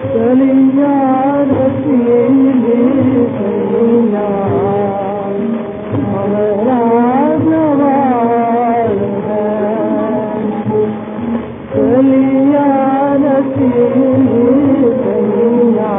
चलिया रसीली सैया हमारा जवान है। चलिया रसीली सैया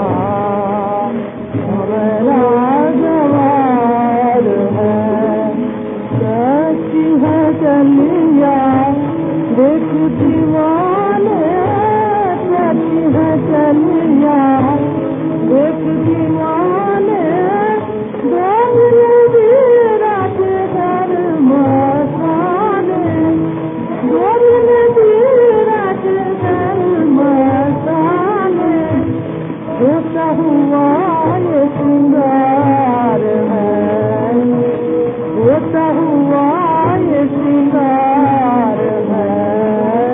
हमारा जवान है। सच्ची है चलिया देख दीवाने, सच्ची है चलिया देख दीवाने, गोविंद रात घर मसाने, गोविंद रात घर मसाने, होता हुआ ये श्रृंगार है, होता हुआ ये श्रृंगार है,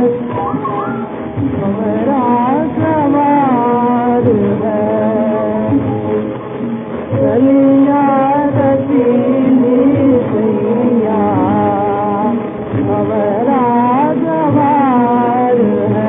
हमारा सवार है। चलिया रसीली सैया हमारा सवार है।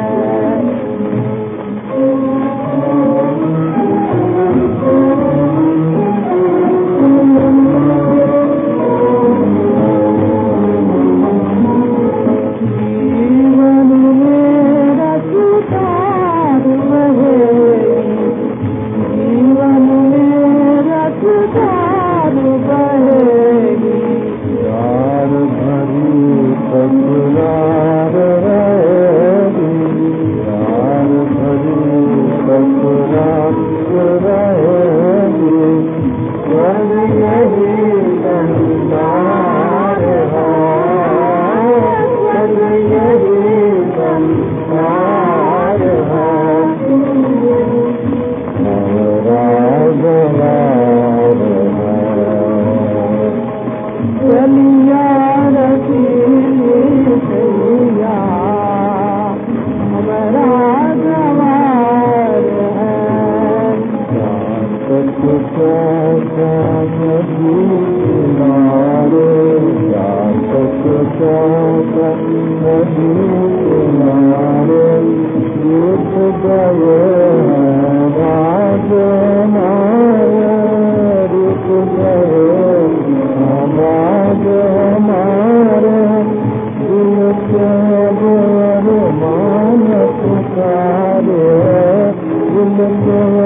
मान पुकारे दिल को